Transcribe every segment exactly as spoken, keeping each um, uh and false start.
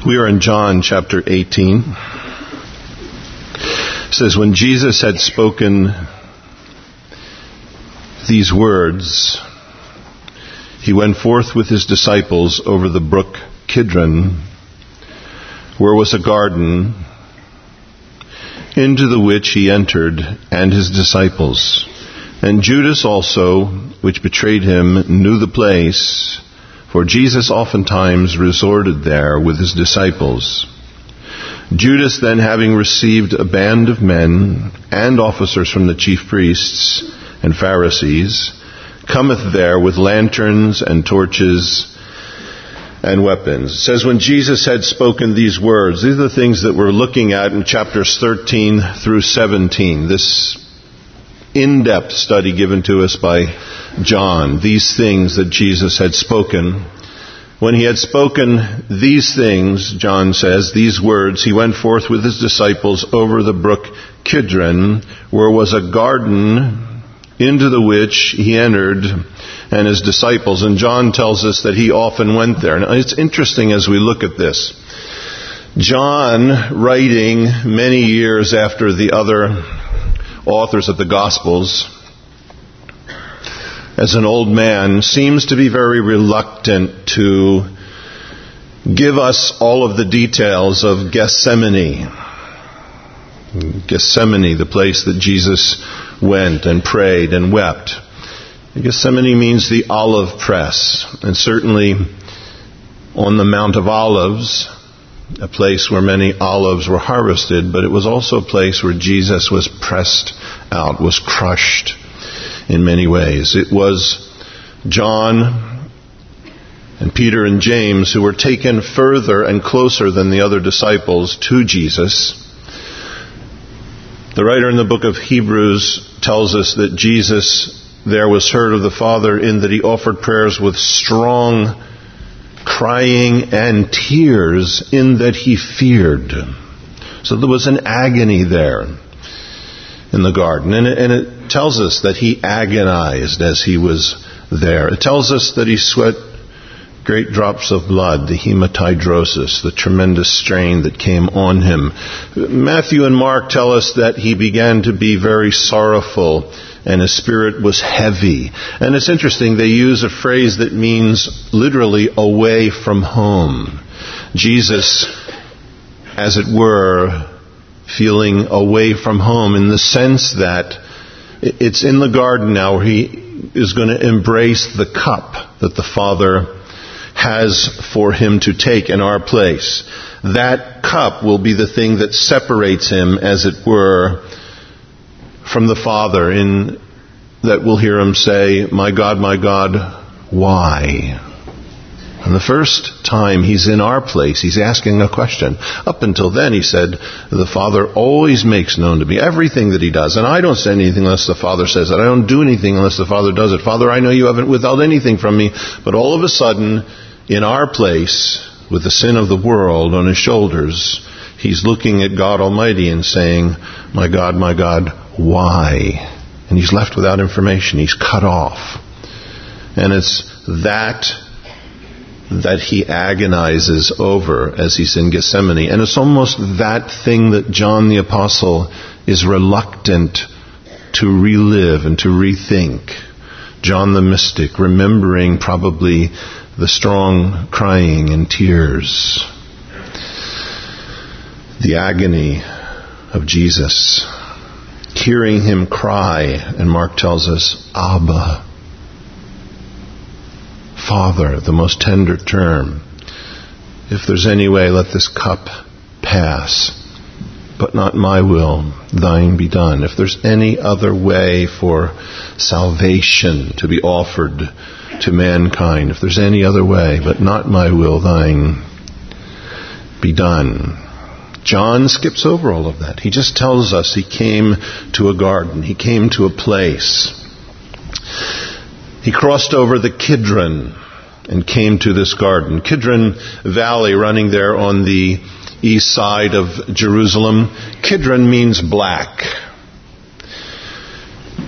We are in John chapter eighteen. It says, when Jesus had spoken these words, he went forth with his disciples over the brook Kidron, where was a garden, into the which he entered, and his disciples. And Judas also, which betrayed him, knew the place, for Jesus oftentimes resorted there with his disciples. Judas then, having received a band of men and officers from the chief priests and Pharisees, cometh there with lanterns and torches and weapons. It says, when Jesus had spoken these words, these are the things that we're looking at in chapters thirteen through seventeen. This in-depth study given to us by John, these things that Jesus had spoken. When he had spoken these things, John says, these words, he went forth with his disciples over the brook Kidron, where was a garden, into the which he entered, and his disciples. And John tells us that he often went there. Now, it's interesting as we look at this. John, writing many years after the other authors of the Gospels, as an old man, seems to be very reluctant to give us all of the details of Gethsemane. Gethsemane, the place that Jesus went and prayed and wept. Gethsemane means the olive press, and certainly on the Mount of Olives, a place where many olives were harvested, but it was also a place where Jesus was pressed out, was crushed in many ways. It was John and Peter and James who were taken further and closer than the other disciples to Jesus. The writer in the book of Hebrews tells us that Jesus there was heard of the Father in that he offered prayers with strong crying and tears, in that he feared. So there was an agony there in the garden. And it, and it tells us that he agonized as he was there. It tells us that he sweat great drops of blood, the hematidrosis, the tremendous strain that came on him. Matthew and Mark tell us that he began to be very sorrowful, and his spirit was heavy. And it's interesting, they use a phrase that means literally away from home. Jesus, as it were, feeling away from home, in the sense that it's in the garden now where he is going to embrace the cup that the Father has for him to take in our place. That cup will be the thing that separates him, as it were, from the Father, in that we'll hear him say, my God, my God, why? And the first time he's in our place, he's asking a question. Up until then, he said, the Father always makes known to me everything that he does. And I don't say anything unless the Father says it. I don't do anything unless the Father does it. Father, I know you haven't withheld anything from me. But all of a sudden, in our place, with the sin of the world on his shoulders, he's looking at God Almighty and saying, my God, my God, why? And he's left without information. He's cut off. And it's that that he agonizes over as he's in Gethsemane. And it's almost that thing that John the Apostle is reluctant to relive and to rethink. John the mystic, remembering probably the strong crying and tears, the agony of Jesus, hearing him cry, and Mark tells us, Abba, Father, the most tender term. If there's any way, let this cup pass, but not my will, thine be done. If there's any other way for salvation to be offered to mankind, if there's any other way, but not my will, thine be done. John skips over all of that. He just tells us he came to a garden. He came to a place. He crossed over the Kidron and came to this garden. Kidron Valley, running there on the east side of Jerusalem. Kidron means black.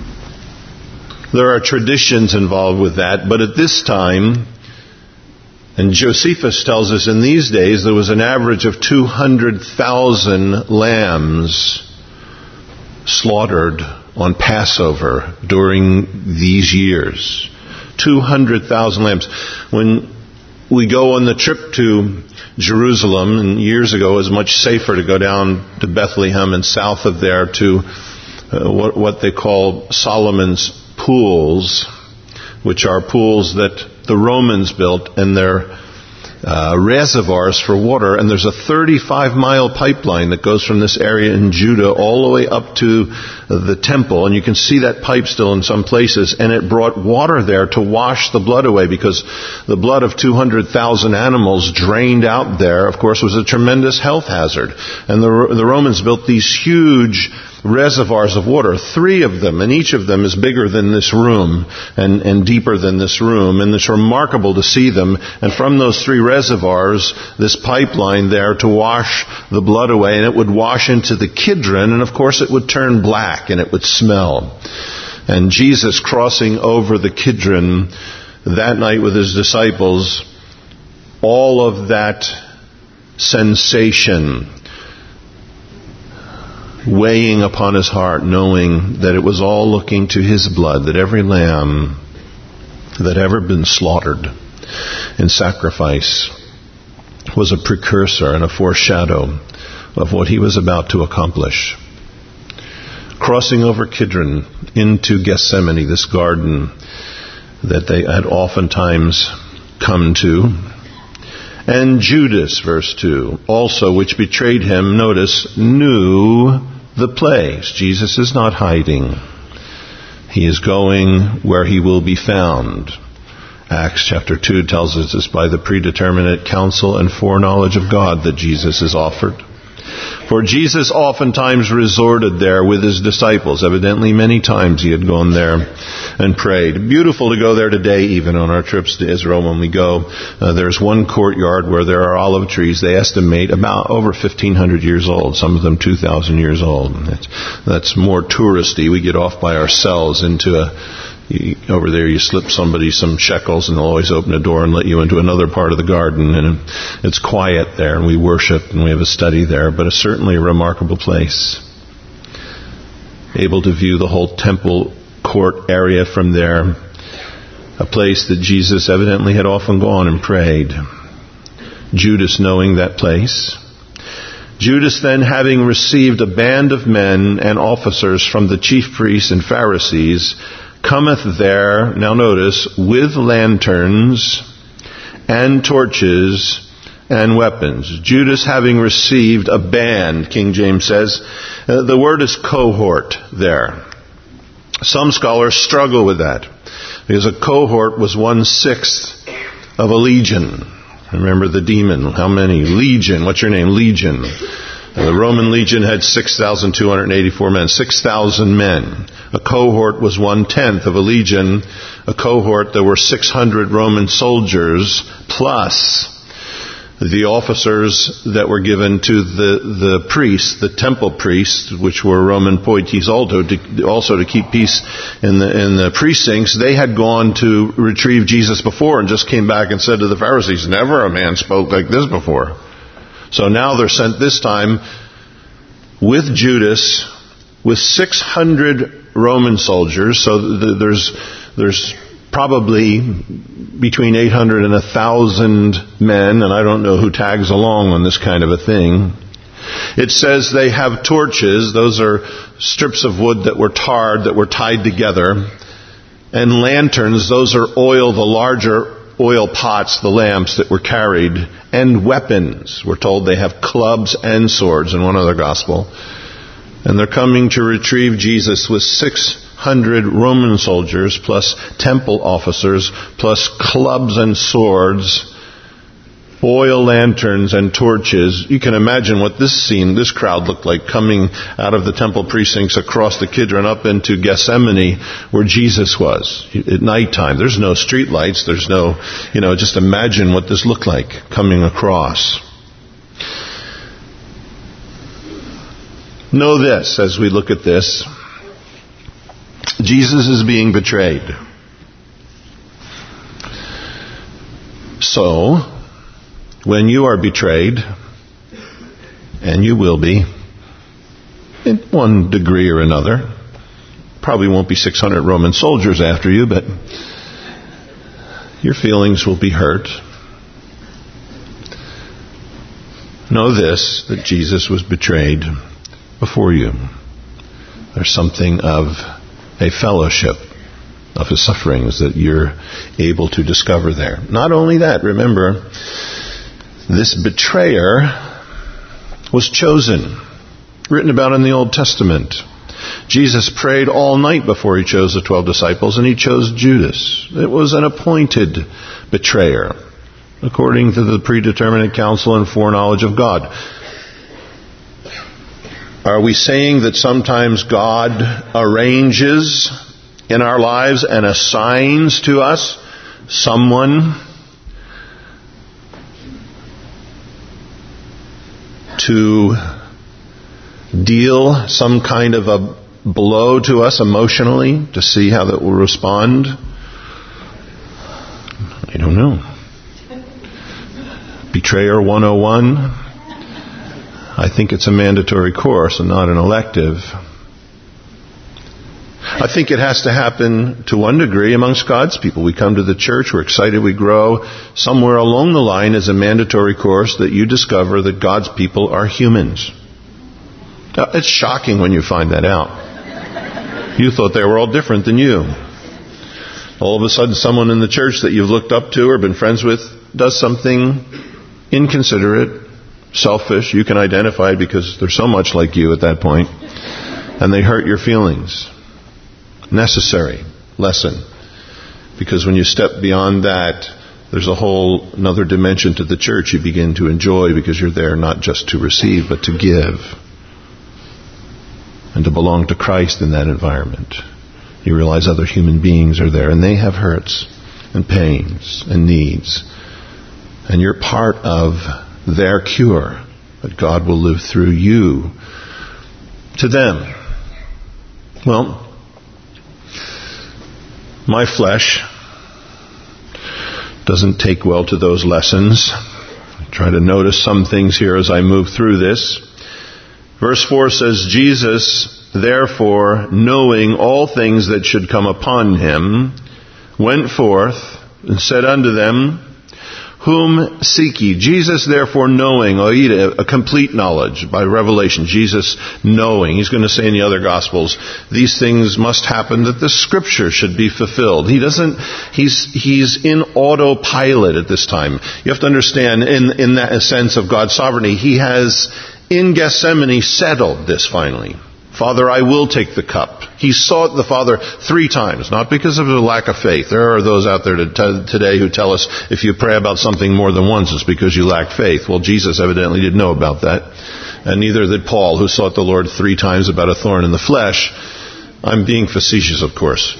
There are traditions involved with that, but at this time, And Josephus tells us in these days there was an average of two hundred thousand lambs slaughtered on Passover during these years. two hundred thousand lambs. When we go on the trip to Jerusalem, and years ago it was much safer to go down to Bethlehem and south of there to uh, what, what they call Solomon's Pools, which are pools that the Romans built, and they're uh, reservoirs for water. And there's a thirty-five mile pipeline that goes from this area in Judah all the way up to the temple. And you can see that pipe still in some places. And it brought water there to wash the blood away, because the blood of two hundred thousand animals drained out there, of course, was a tremendous health hazard. And the, the Romans built these huge reservoirs of water, three of them, and each of them is bigger than this room and, and deeper than this room, and it's remarkable to see them. And from those three reservoirs, this pipeline there to wash the blood away, and it would wash into the Kidron, and of course it would turn black and it would smell. And Jesus crossing over the Kidron that night with his disciples, all of that sensation weighing upon his heart, knowing that it was all looking to his blood, that every lamb that ever been slaughtered in sacrifice was a precursor and a foreshadow of what he was about to accomplish. Crossing over Kidron into Gethsemane, this garden that they had oftentimes come to. And Judas, verse two, also which betrayed him, notice, knew the place. Jesus is not hiding. He is going where he will be found. Acts chapter two tells us this by the predeterminate counsel and foreknowledge of God that Jesus is offered. For Jesus oftentimes resorted there with his disciples. Evidently many times he had gone there and prayed. Beautiful to go there today, even on our trips to Israel when we go. Uh, there's one courtyard where there are olive trees. They estimate about over fifteen hundred years old, some of them two thousand years old. That's, that's more touristy. We get off by ourselves into a... You, over there you slip somebody some shekels and they'll always open a door and let you into another part of the garden, and it's quiet there, and we worship and we have a study there, but it's certainly a remarkable place. Able to view the whole temple court area from there, a place that Jesus evidently had often gone and prayed. Judas knowing that place. Judas then, having received a band of men and officers from the chief priests and Pharisees, cometh there, now notice, with lanterns and torches and weapons. Judas having received a band, King James says. Uh, the word is cohort there. Some scholars struggle with that, because a cohort was one-sixth of a legion. Remember the demon. How many? Legion. What's your name? Legion. The Roman legion had six thousand two hundred eighty-four men, six thousand men. A cohort was one-tenth of a legion. A cohort, there were six hundred Roman soldiers, plus the officers that were given to the, the priests, the temple priests, which were Roman poites also to, also to keep peace in the, in the precincts. They had gone to retrieve Jesus before and just came back and said to the Pharisees, never a man spoke like this before. So now they're sent this time with Judas, with six hundred Roman soldiers. So th- there's there's probably between eight hundred and one thousand men, and I don't know who tags along on this kind of a thing. It says they have torches. Those are strips of wood that were tarred, that were tied together. And lanterns, those are oil, the larger oil pots, the lamps that were carried, and weapons. We're told they have clubs and swords in one other gospel. And they're coming to retrieve Jesus with six hundred Roman soldiers, plus temple officers, plus clubs and swords, oil lanterns and torches. You can imagine what this scene, this crowd looked like coming out of the temple precincts across the Kidron up into Gethsemane where Jesus was at nighttime. There's no street lights. There's no, you know, just imagine what this looked like coming across. Know this as we look at this. Jesus is being betrayed. So, when you are betrayed, and you will be, in one degree or another. Probably won't be six hundred Roman soldiers after you, but your feelings will be hurt. Know this, that Jesus was betrayed before you. There's something of a fellowship of his sufferings that you're able to discover there. Not only that, remember, this betrayer was chosen, written about in the Old Testament. Jesus prayed all night before he chose the twelve disciples, and he chose Judas. It was an appointed betrayer, according to the predeterminate counsel and foreknowledge of God. Are we saying that sometimes God arranges in our lives and assigns to us someone to deal some kind of a blow to us emotionally to see how that will respond? I don't know. Betrayer one oh one. I think it's a mandatory course and not an elective. I think it has to happen to one degree amongst God's people. We come to the church, we're excited, we grow. Somewhere along the line is a mandatory course that you discover that God's people are humans. Now, it's shocking when you find that out. You thought they were all different than you. All of a sudden someone in the church that you've looked up to or been friends with does something inconsiderate, selfish. You can identify it because they're so much like you at that point. And they hurt your feelings. Necessary lesson. Because when you step beyond that, there's a whole another dimension to the church you begin to enjoy, because you're there not just to receive, but to give. And to belong to Christ in that environment. You realize other human beings are there, and they have hurts and pains and needs. And you're part of their cure, that God will live through you to them. Well, my flesh doesn't take well to those lessons. I try to notice some things here as I move through this. Verse four says, Jesus, therefore, knowing all things that should come upon him, went forth and said unto them, whom seek ye? Jesus, therefore, knowing, oida, a complete knowledge by revelation. Jesus knowing. He's going to say in the other Gospels, these things must happen that the Scripture should be fulfilled. He doesn't, he's, he's in autopilot at this time. You have to understand, in, in that sense of God's sovereignty, he has, in Gethsemane, settled this finally. Father, I will take the cup. He sought the Father three times, not because of a lack of faith. There are those out there today who tell us if you pray about something more than once, it's because you lack faith. Well, Jesus evidently didn't know about that. And neither did Paul, who sought the Lord three times about a thorn in the flesh. I'm being facetious, of course.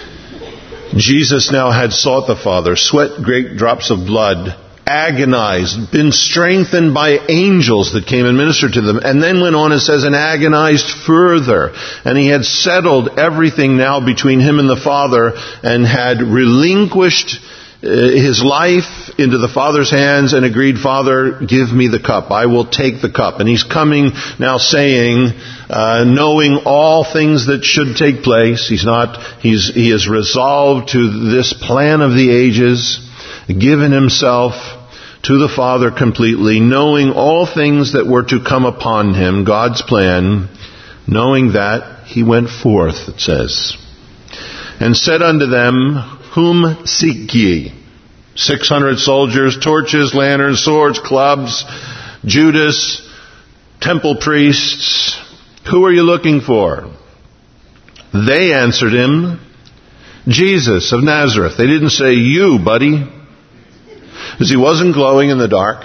Jesus now had sought the Father, sweat great drops of blood, agonized, been strengthened by angels that came and ministered to them, and then went on and says, and agonized further. And he had settled everything now between him and the Father, and had relinquished uh, his life into the Father's hands and agreed, Father, give me the cup. I will take the cup. And he's coming now saying, uh, knowing all things that should take place. He's not, he's, he is resolved to this plan of the ages, given himself to the Father completely, knowing all things that were to come upon him, God's plan, knowing that, he went forth, it says, and said unto them, whom seek ye? Six hundred soldiers, torches, lanterns, swords, clubs, Judas, temple priests, who are you looking for? They answered him, Jesus of Nazareth. They didn't say, you, buddy. Because he wasn't glowing in the dark.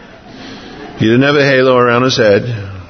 He didn't have a halo around his head.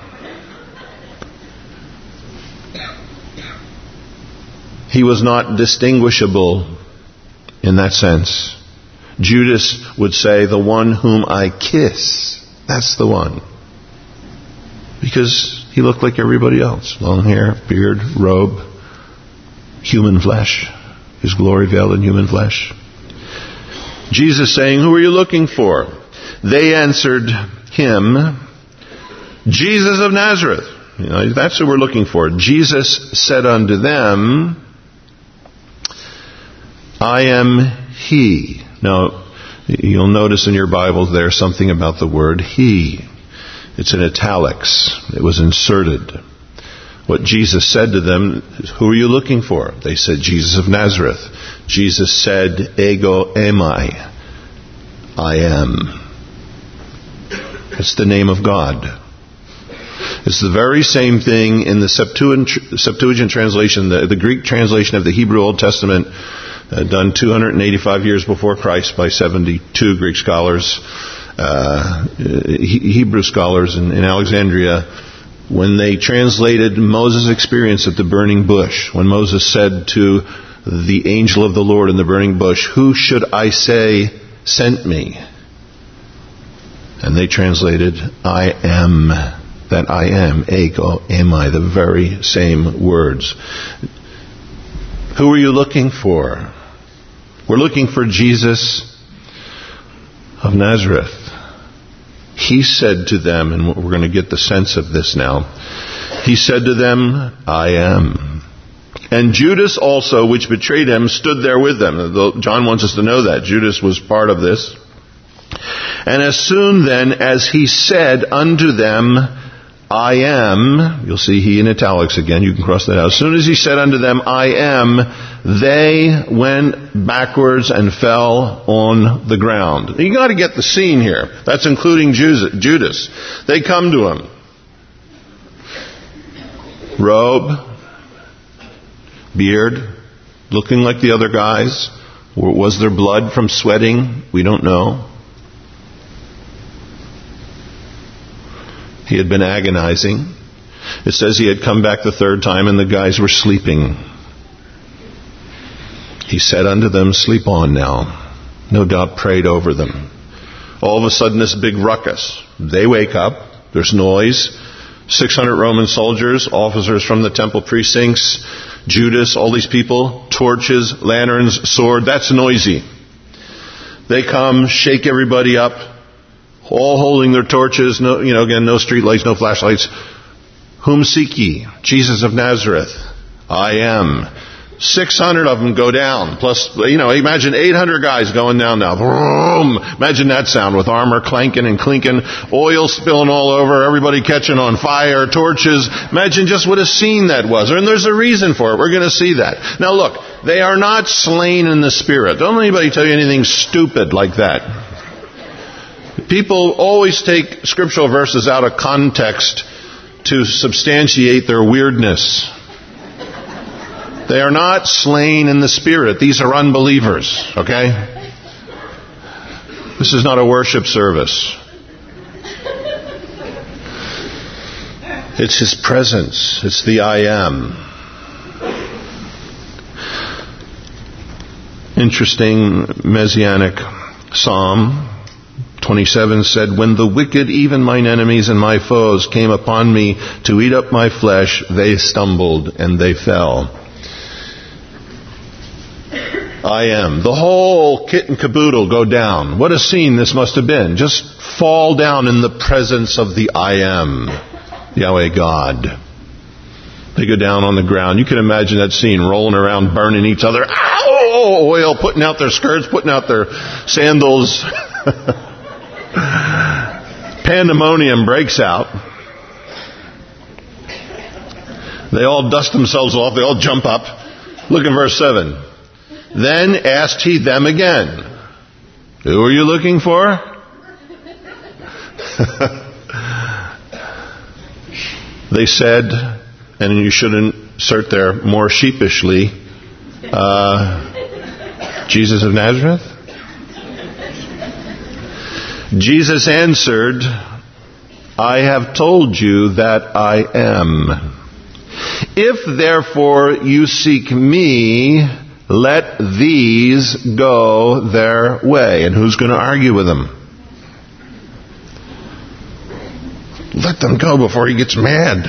He was not distinguishable in that sense. Judas would say, the one whom I kiss. That's the one. Because he looked like everybody else. Long hair, beard, robe, human flesh. His glory veiled in human flesh. Jesus saying, who are you looking for? They answered him, Jesus of Nazareth. You know, that's who we're looking for. Jesus said unto them, I am he. Now, you'll notice in your Bibles there's something about the word he. It's in italics. It was inserted. What Jesus said to them, who are you looking for? They said, Jesus of Nazareth. Jesus said, Ego eimi. I am. It's the name of God. It's the very same thing in the Septuagint, Septuagint translation, the, the Greek translation of the Hebrew Old Testament, uh, done two hundred eighty-five years before Christ by seventy-two Greek scholars, uh, Hebrew scholars in, in Alexandria, when they translated Moses' experience at the burning bush, when Moses said to the angel of the Lord in the burning bush, who should I say sent me? And they translated, I am that I am, ego eimi, the very same words. Who are you looking for? We're looking for Jesus of Nazareth. He said to them, and we're going to get the sense of this now, he said to them, I am. And Judas also, which betrayed him, stood there with them. John wants us to know that. Judas was part of this. And as soon then as he said unto them, I am, you'll see he in italics again, you can cross that out. As soon as he said unto them, I am, they went backwards and fell on the ground. You got to get the scene here. That's including Judas. They come to him. Robe, beard, looking like the other guys. Was there blood from sweating? We don't know. He had been agonizing. It says he had come back the third time and the guys were sleeping. He said unto them, sleep on now. No doubt prayed over them. All of a sudden this big ruckus. They wake up. There's noise. six hundred Roman soldiers, officers from the temple precincts, Judas, all these people, torches, lanterns, sword. That's noisy. They come, shake everybody up. All holding their torches, no, you know, again, no street lights, no flashlights. Whom seek ye? Jesus of Nazareth. I am. six hundred of them go down. Plus, you know, imagine eight hundred guys going down now. Vroom. Imagine that sound with armor clanking and clinking, oil spilling all over, everybody catching on fire, torches. Imagine just what a scene that was. And there's a reason for it. We're going to see that. Now look, they are not slain in the Spirit. Don't let anybody tell you anything stupid like that. People always take scriptural verses out of context to substantiate their weirdness. They are not slain in the Spirit. These are unbelievers, okay? This is not a worship service. It's His presence. It's the I am. Interesting Messianic psalm. twenty-seven said, when the wicked, even mine enemies and my foes, came upon me to eat up my flesh, they stumbled and they fell. I am. The whole kit and caboodle go down. What a scene this must have been. Just fall down in the presence of the I am, Yahweh God. They go down on the ground. You can imagine that scene, rolling around, burning each other. Ow! Oil, putting out their skirts, putting out their sandals. Pandemonium breaks out. They all dust themselves off. They all jump up. Look in verse seven. Then asked he them again, who are you looking for? They said, and you should insert there more sheepishly, uh, Jesus of Nazareth? Jesus answered, I have told you that I am. If therefore you seek me, let these go their way. And who's going to argue with him? Let them go before he gets mad.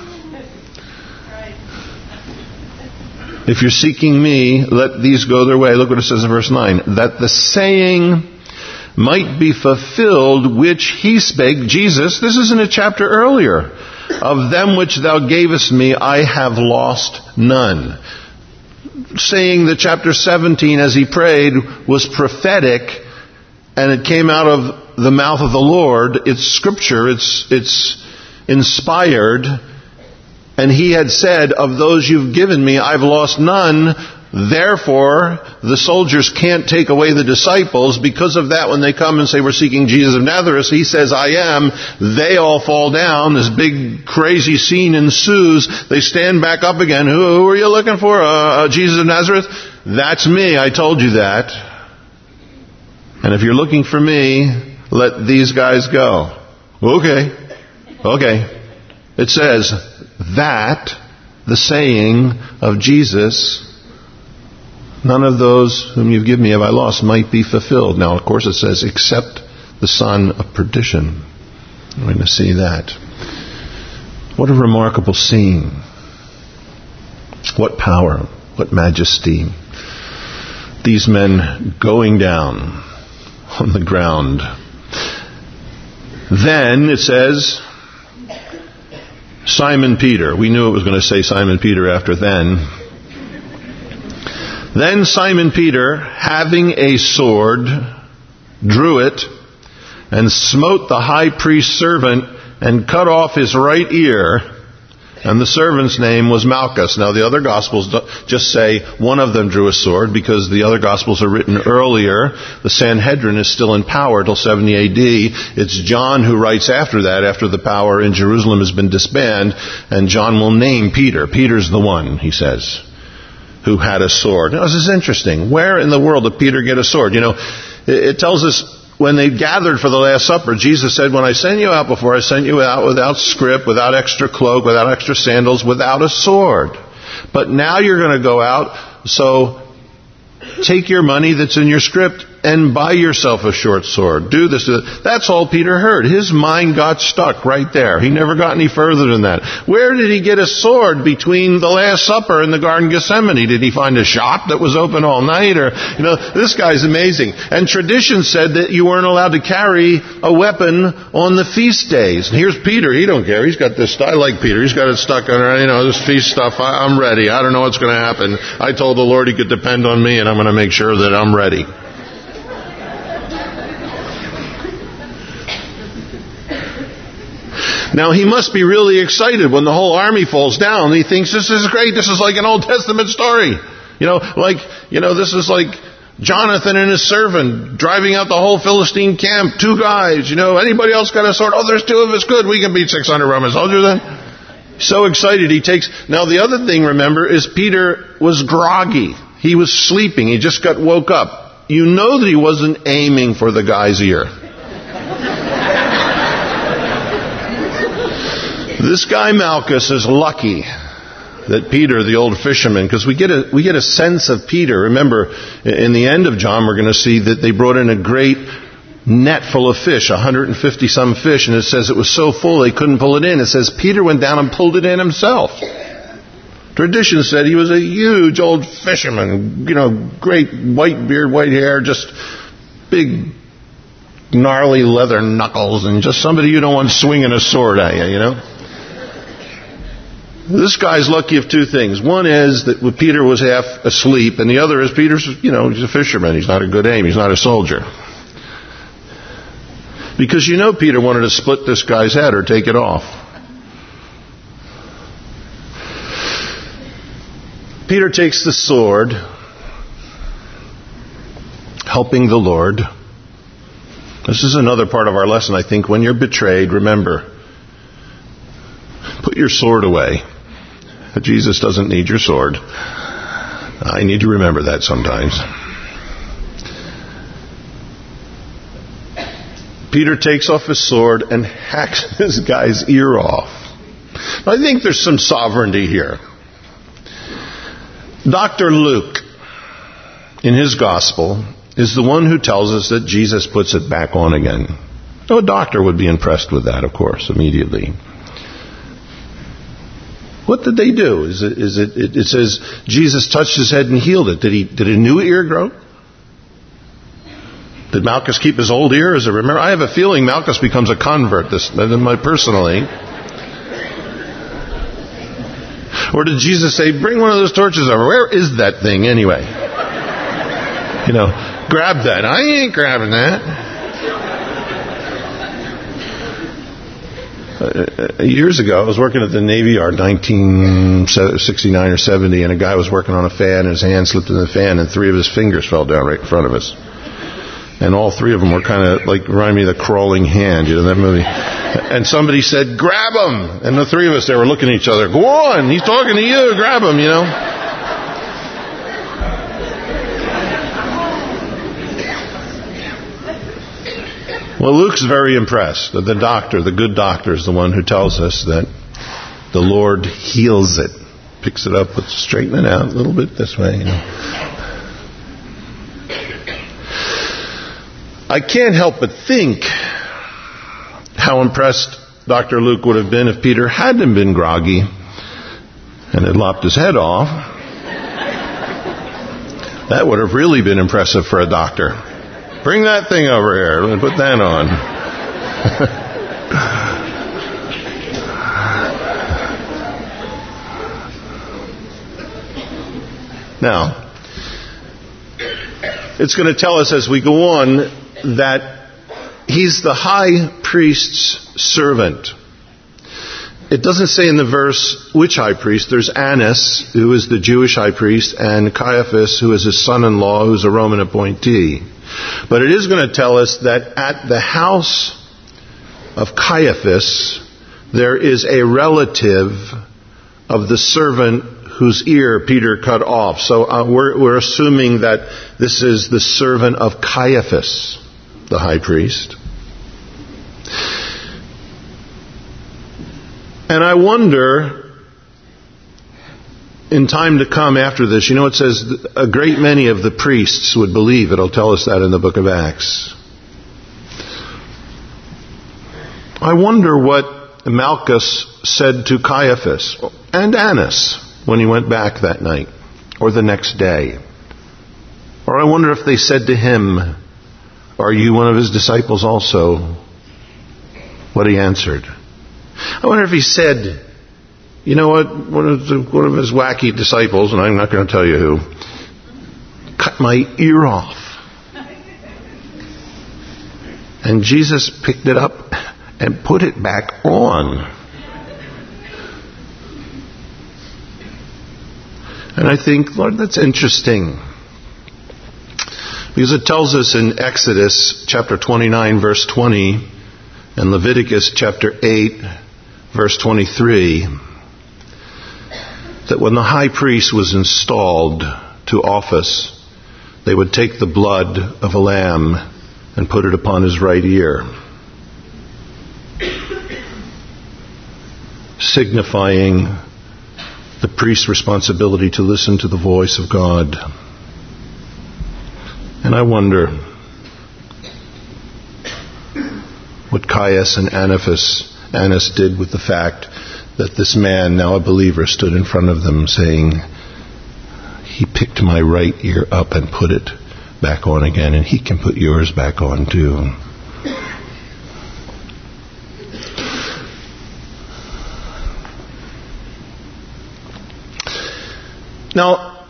If you're seeking me, let these go their way. Look what it says in verse nine. That the saying might be fulfilled which he spake, Jesus, this is in a chapter earlier, of them which thou gavest me I have lost none. Saying that chapter seventeen, as he prayed, was prophetic, and it came out of the mouth of the Lord. It's scripture, it's, it's inspired, and he had said, of those you've given me, I've lost none. Therefore, the soldiers can't take away the disciples. Because of that, when they come and say, we're seeking Jesus of Nazareth, he says, I am. They all fall down. This big, crazy scene ensues. They stand back up again. Who, who are you looking for? Uh, uh, Jesus of Nazareth? That's me. I told you that. And if you're looking for me, let these guys go. Okay. Okay. It says that the saying of Jesus, none of those whom you've given me have I lost, might be fulfilled. Now, of course, it says, except the son of perdition. We're going to see that. What a remarkable scene. What power. What majesty. These men going down on the ground. Then, it says, Simon Peter. We knew it was going to say Simon Peter after then. Then Simon Peter, having a sword, drew it, and smote the high priest's servant, and cut off his right ear. And the servant's name was Malchus. Now the other Gospels just say one of them drew a sword, because the other Gospels are written earlier. The Sanhedrin is still in power till seventy A D. It's John who writes after that, after the power in Jerusalem has been disbanded, and John will name Peter. Peter's the one, he says, who had a sword. Now, this is interesting. Where in the world did Peter get a sword? You know, it, it tells us when they gathered for the Last Supper, Jesus said, when I sent you out before, I sent you out without scrip, without extra cloak, without extra sandals, without a sword. But now you're going to go out, so take your money that's in your scrip and buy yourself a short sword. Do this. Do that. That's all Peter heard. His mind got stuck right there. He never got any further than that. Where did he get a sword between the Last Supper and the Garden of Gethsemane? Did he find a shop that was open all night? Or, you know, this guy's amazing. And tradition said that you weren't allowed to carry a weapon on the feast days. And here's Peter. He don't care. He's got this. I like Peter. He's got it stuck on, you know, this feast stuff. I, I'm ready. I don't know what's going to happen. I told the Lord he could depend on me, and I'm going to make sure that I'm ready. Now, he must be really excited when the whole army falls down. He thinks, this is great. This is like an Old Testament story. You know, like, you know, this is like Jonathan and his servant driving out the whole Philistine camp. Two guys, you know, anybody else got a sword? Oh, there's two of us. Good. We can beat six hundred Roman soldiers then. So excited he takes. Now, the other thing, remember, is Peter was groggy. He was sleeping. He just got woke up. You know that he wasn't aiming for the guy's ear. This guy Malchus is lucky that Peter, the old fisherman, because we get a we get a sense of Peter. Remember, in the end of John, we're going to see that they brought in a great net full of fish, one hundred fifty some fish, and it says it was so full they couldn't pull it in. It says Peter went down and pulled it in himself. Tradition said he was a huge old fisherman, you know, great white beard, white hair, just big, gnarly leather knuckles, and just somebody you don't want swinging a sword at you, you know. This guy's lucky of two things. One is that Peter was half asleep, and the other is Peter's, you know, he's a fisherman. He's not a good aim. He's not a soldier. Because you know Peter wanted to split this guy's head or take it off. Peter takes the sword, helping the Lord. This is another part of our lesson, I think. When you're betrayed, remember, put your sword away. Jesus doesn't need your sword. I need to remember that sometimes. Peter takes off his sword and hacks this guy's ear off. I think there's some sovereignty here. Doctor Luke, in his gospel, is the one who tells us that Jesus puts it back on again. No doctor would be impressed with that, of course, immediately. What did they do? Is it, is it, it, it says Jesus touched his head and healed it. Did he, did a new ear grow? Did Malchus keep his old ears? Or remember, I have a feeling Malchus becomes a convert, this, personally. Or did Jesus say, bring one of those torches over? Where is that thing anyway? You know, grab that. I ain't grabbing that. Uh, years ago, I was working at the Navy Yard, nineteen sixty-nine or seventy, and a guy was working on a fan, and his hand slipped in the fan, and three of his fingers fell down right in front of us. And all three of them were kind of like, remind me of The Crawling Hand, you know, that movie. And somebody said, grab him! And the three of us there were looking at each other, go on, he's talking to you, grab him, you know. Well, Luke's very impressed that the doctor, the good doctor, is the one who tells us that the Lord heals it. Picks it up, let's straighten it out a little bit this way, you know. I can't help but think how impressed Doctor Luke would have been if Peter hadn't been groggy and had lopped his head off. That would have really been impressive for a doctor. Bring that thing over here. Let me put that on. Now, it's going to tell us as we go on that he's the high priest's servant. It doesn't say in the verse which high priest. There's Annas, who is the Jewish high priest, and Caiaphas, who is his son-in-law, who's a Roman appointee. But it is going to tell us that at the house of Caiaphas, there is a relative of the servant whose ear Peter cut off. So uh, we're, we're assuming that this is the servant of Caiaphas, the high priest. And I wonder, in time to come after this, you know, it says a great many of the priests would believe. It'll tell us that in the book of Acts. I wonder what Malchus said to Caiaphas and Annas when he went back that night or the next day. Or I wonder if they said to him, are you one of his disciples also? What he answered. I wonder if he said, you know what, one of, the, one of his wacky disciples, and I'm not going to tell you who, cut my ear off. And Jesus picked it up and put it back on. And I think, Lord, that's interesting. Because it tells us in Exodus chapter twenty-nine, verse twenty, and Leviticus chapter eight, verse twenty-three, that when the high priest was installed to office, they would take the blood of a lamb and put it upon his right ear, signifying the priest's responsibility to listen to the voice of God. And I wonder what Caius and Annas, Annas did with the fact that this man, now a believer, stood in front of them saying, he picked my right ear up and put it back on again, and he can put yours back on too. Now,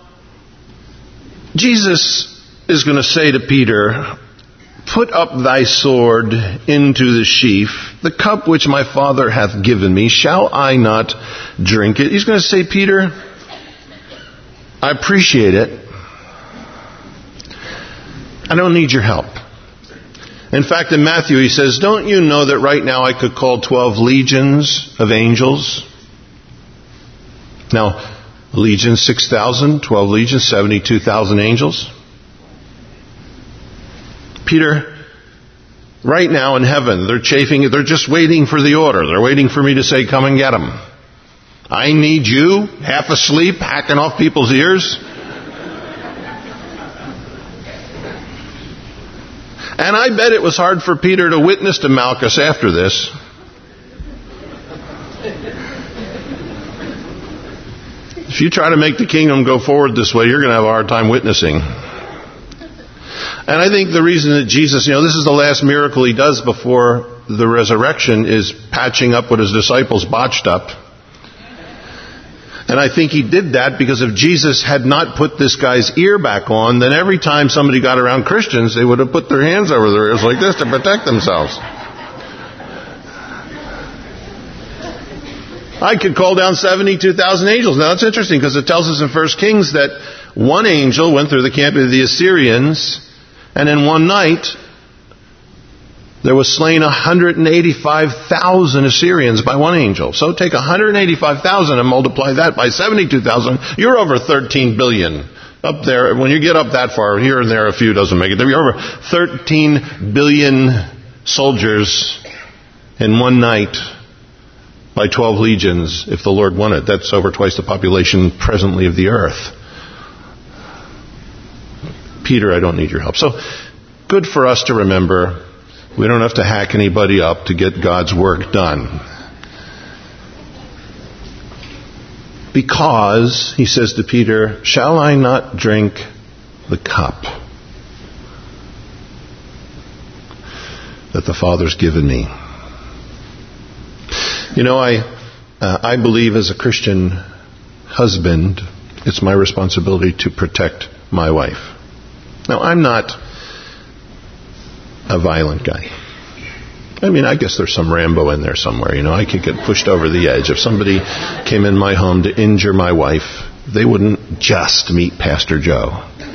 Jesus is going to say to Peter, put up thy sword into the sheath. The cup which my Father hath given me, shall I not drink it? He's going to say, Peter, I appreciate it. I don't need your help. In fact, in Matthew he says, don't you know that right now I could call twelve legions of angels? Now, legions six thousand, twelve legions, seventy-two thousand angels. Peter, right now in heaven, they're chafing, they're just waiting for the order. They're waiting for me to say, come and get them. I need you, half asleep, hacking off people's ears. And I bet it was hard for Peter to witness to Malchus after this. If you try to make the kingdom go forward this way, you're going to have a hard time witnessing. And I think the reason that Jesus, you know, this is the last miracle he does before the resurrection, is patching up what his disciples botched up. And I think he did that because if Jesus had not put this guy's ear back on, then every time somebody got around Christians, they would have put their hands over their ears like this to protect themselves. I could call down seventy-two thousand angels. Now that's interesting because it tells us in First Kings that one angel went through the camp of the Assyrians, and in one night there was slain one hundred eighty-five thousand Assyrians by one angel. So take one hundred eighty-five thousand and multiply that by seventy-two thousand. You're over thirteen billion. Up there, when you get up that far, here and there a few doesn't make it. You're over thirteen billion soldiers in one night by twelve legions, if the Lord wanted. That's over twice the population presently of the earth. Peter, I don't need your help. So, good for us to remember, we don't have to hack anybody up to get God's work done. Because, he says to Peter, shall I not drink the cup that the Father's given me? You know, I uh, I believe as a Christian husband, it's my responsibility to protect my wife. Now, I'm not a violent guy. I mean, I guess there's some Rambo in there somewhere. You know, I could get pushed over the edge. If somebody came in my home to injure my wife, they wouldn't just meet Pastor Joe.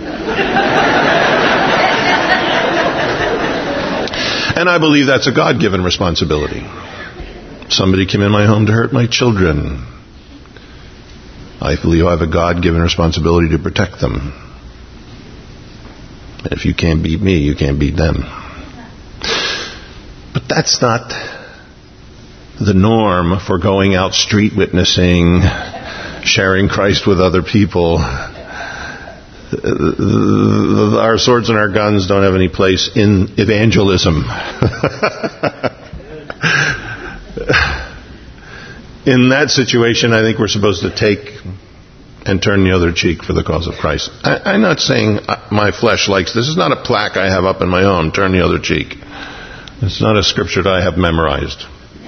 And I believe that's a God-given responsibility. Somebody came in my home to hurt my children. I believe I have a God-given responsibility to protect them. And if you can't beat me, you can't beat them. But that's not the norm for going out street witnessing, sharing Christ with other people. Our swords and our guns don't have any place in evangelism. In that situation, I think we're supposed to take and turn the other cheek for the cause of Christ. I, I'm not saying my flesh likes this. This is not a plaque I have up in my home, turn the other cheek. It's not a scripture that I have memorized.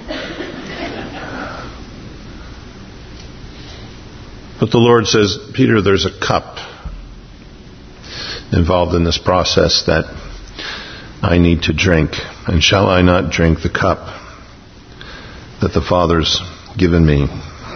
But the Lord says, Peter, there's a cup involved in this process that I need to drink. And shall I not drink the cup that the Father's given me?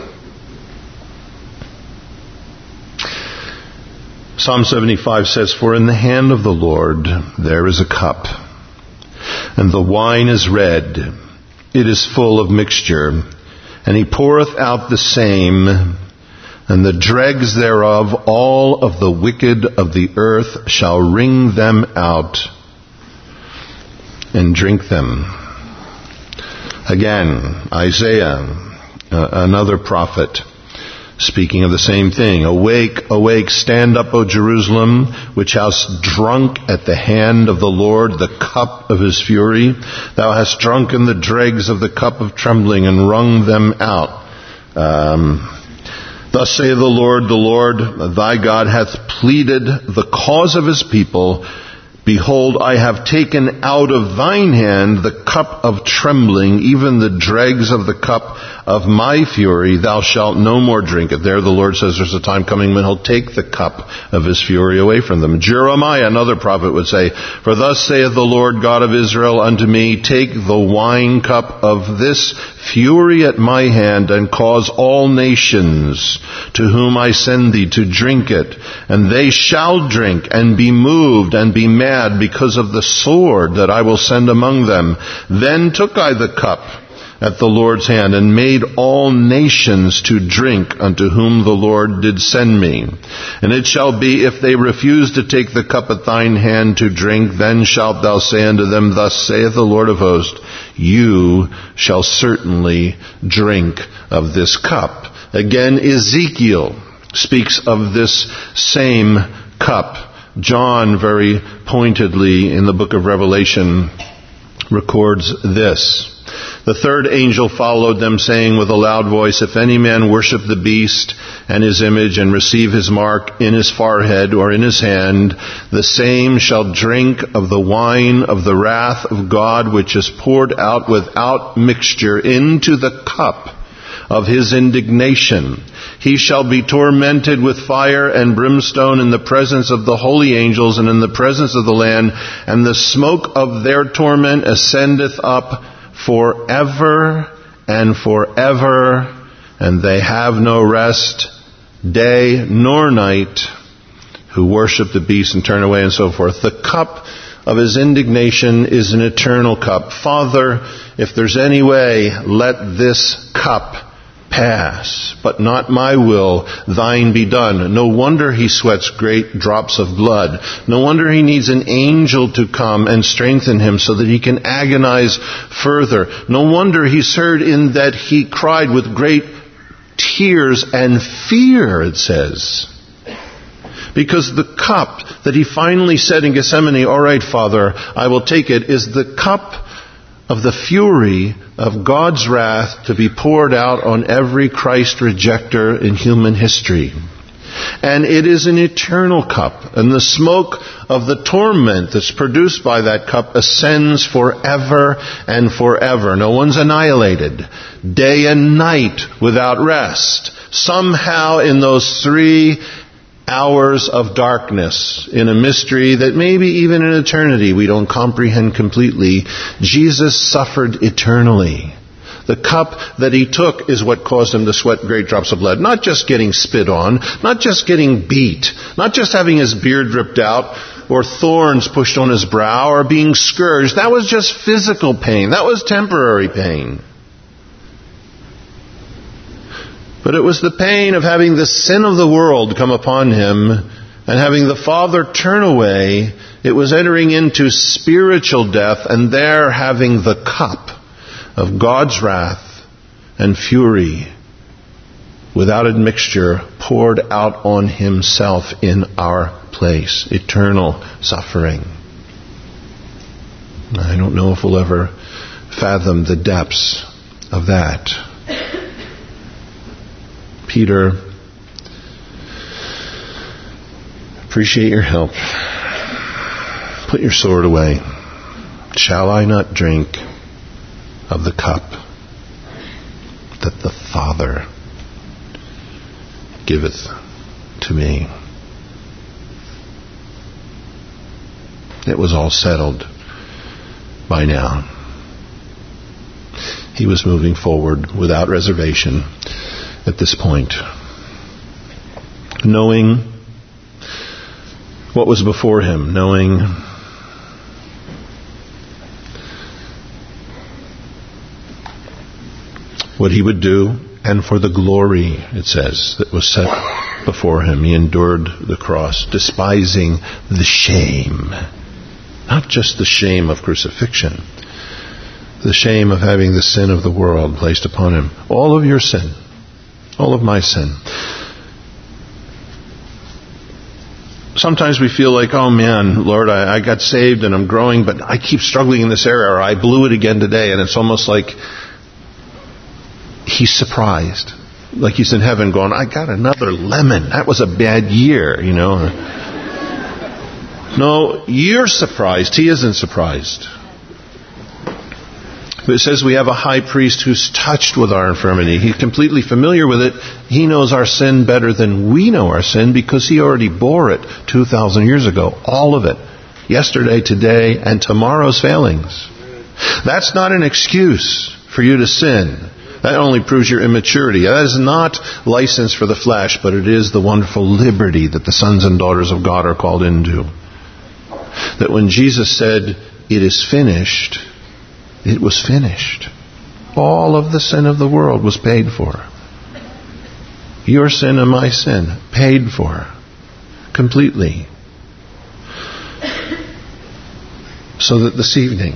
Psalm seventy-five says, for in the hand of the Lord there is a cup, and the wine is red, it is full of mixture, and he poureth out the same, and the dregs thereof, all of the wicked of the earth shall wring them out and drink them. Again, Isaiah, uh, another prophet, speaking of the same thing. Awake, awake, stand up, O Jerusalem, which hast drunk at the hand of the Lord the cup of his fury. Thou hast drunken the dregs of the cup of trembling and wrung them out. Um, Thus saith the Lord, the Lord thy God hath pleaded the cause of his people. Behold, I have taken out of thine hand the cup of trembling, even the dregs of the cup of my fury. Thou shalt no more drink it. There the Lord says there's a time coming when he'll take the cup of his fury away from them. Jeremiah, another prophet, would say, for thus saith the Lord God of Israel unto me, take the wine cup of this fury at my hand, and cause all nations to whom I send thee to drink it. And they shall drink and be moved and be mad because of the sword that I will send among them. Then took I the cup at the Lord's hand, and made all nations to drink unto whom the Lord did send me. And it shall be, if they refuse to take the cup at thine hand to drink, then shalt thou say unto them, thus saith the Lord of hosts, you shall certainly drink of this cup. Again, Ezekiel speaks of this same cup. John, very pointedly in the book of Revelation, records this. The third angel followed them, saying with a loud voice, "If any man worship the beast and his image and receive his mark in his forehead or in his hand, the same shall drink of the wine of the wrath of God, which is poured out without mixture into the cup of his indignation. He shall be tormented with fire and brimstone in the presence of the holy angels and in the presence of the Lamb, and the smoke of their torment ascendeth up forever and forever, and they have no rest, day nor night, who worship the beast and turn away," and so forth. The cup of his indignation is an eternal cup. Father, if there's any way, let this cup pass, but not my will, thine be done. No wonder he sweats great drops of blood. No wonder he needs an angel to come and strengthen him so that he can agonize further. No wonder he's heard in that he cried with great tears and fear, it says. Because the cup that he finally said in Gethsemane, "All right, Father, I will take it," is the cup of the fury of God's wrath to be poured out on every Christ rejecter in human history. And it is an eternal cup, and the smoke of the torment that's produced by that cup ascends forever and forever. No one's annihilated. Day and night without rest. Somehow in those three hours of darkness, in a mystery that maybe even in eternity we don't comprehend completely, Jesus suffered eternally. The cup that he took is what caused him to sweat great drops of blood. Not just getting spit on, not just getting beat, not just having his beard ripped out, or thorns pushed on his brow, or being scourged. That was just physical pain. That was temporary pain. But it was the pain of having the sin of the world come upon him and having the Father turn away. It was entering into spiritual death and there having the cup of God's wrath and fury without admixture poured out on himself in our place. Eternal suffering. I don't know if we'll ever fathom the depths of that. Peter, appreciate your help. Put your sword away. Shall I not drink of the cup that the Father giveth to me? It was all settled by now. He was moving forward without reservation at this point, knowing what was before him, knowing what he would do, and for the glory, it says, that was set before him, he endured the cross, despising the shame. Not just the shame of crucifixion, the shame of having the sin of the world placed upon him. All of your sin. All of my sin. Sometimes we feel like, oh man, Lord, I, I got saved and I'm growing, but I keep struggling in this area, or I blew it again today. And it's almost like he's surprised. Like he's in heaven going, I got another lemon. That was a bad year, you know. No, you're surprised. He isn't surprised. But it says we have a high priest who's touched with our infirmity. He's completely familiar with it. He knows our sin better than we know our sin because he already bore it two thousand years ago. All of it. Yesterday, today, and tomorrow's failings. That's not an excuse for you to sin. That only proves your immaturity. That is not license for the flesh, but it is the wonderful liberty that the sons and daughters of God are called into. That when Jesus said, it is finished, it was finished. All of the sin of the world was paid for. Your sin and my sin, paid for. Completely. So that this evening,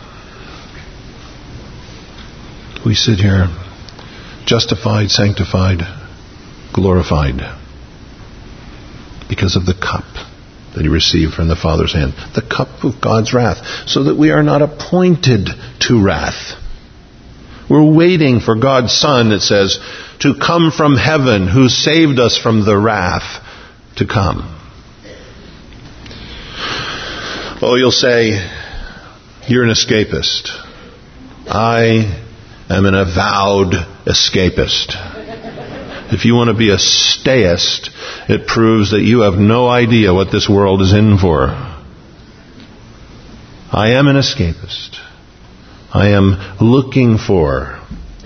we sit here, justified, sanctified, glorified, because of the cup that he received from the Father's hand. The cup of God's wrath. So that we are not appointed to wrath. We're waiting for God's Son, it says, to come from heaven, who saved us from the wrath to come. Oh, you'll say, you're an escapist. I am an avowed escapist. If you want to be a stayist, it proves that you have no idea what this world is in for. I am an escapist. I am looking for,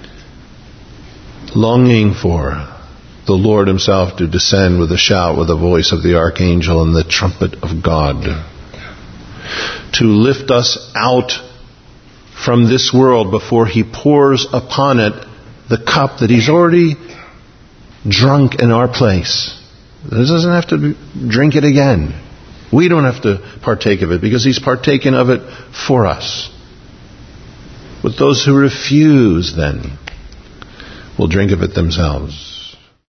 longing for the Lord Himself to descend with a shout, with the voice of the archangel and the trumpet of God, to lift us out from this world before He pours upon it the cup that He's already drunk in our place. He doesn't have to drink it again. We don't have to partake of it because He's partaken of it for us. But those who refuse then will drink of it themselves.